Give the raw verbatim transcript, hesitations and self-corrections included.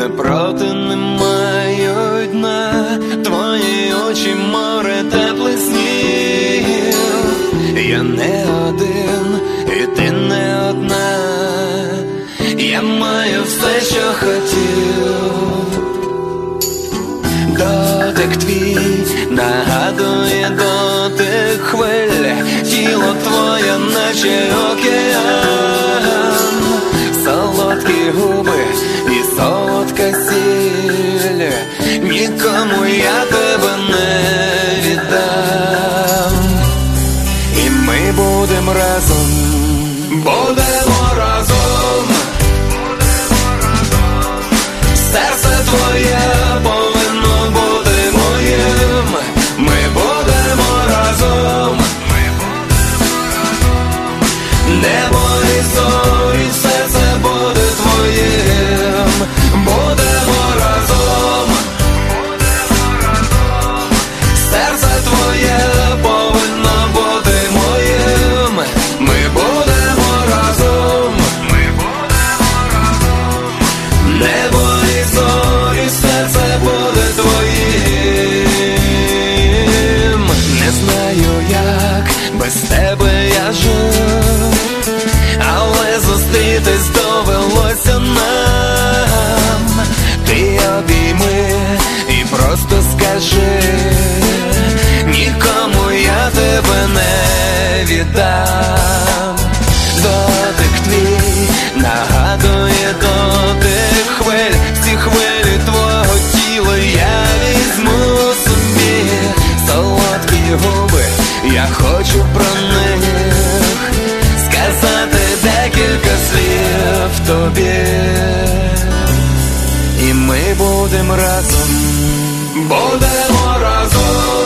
проти не мають дна. Твої очі море теплих снів. Я не один, і ти не одна. Я маю все, що хотів. Дотик твій нагадує дотик хвиль. Тіло твоє, наче океан. Солодкі губи і солодка сіль. Нікому я тебе не віддам. І ми будемо разом. Будемо разом. Серце твоє повинно бути моїм. Ми будемо разом. Небо і зорі, все це буде твоїм. Будемо разом. Серце твоє повинно бути моїм. Ми будемо разом. Небо і зорі, все це буде твоїм. Не знаю, як без тебе я жив, але зустрітись довелося нам. Ти обійми і просто скажи, нікому я тебе не віддам. Дотик твій нагадує дотик хвиль. Всі хвилі твого тіла я візьму собі. Солодкі губи, я хочу про них сказати декілька слів тобі. І ми будемо разом. Будемо разом.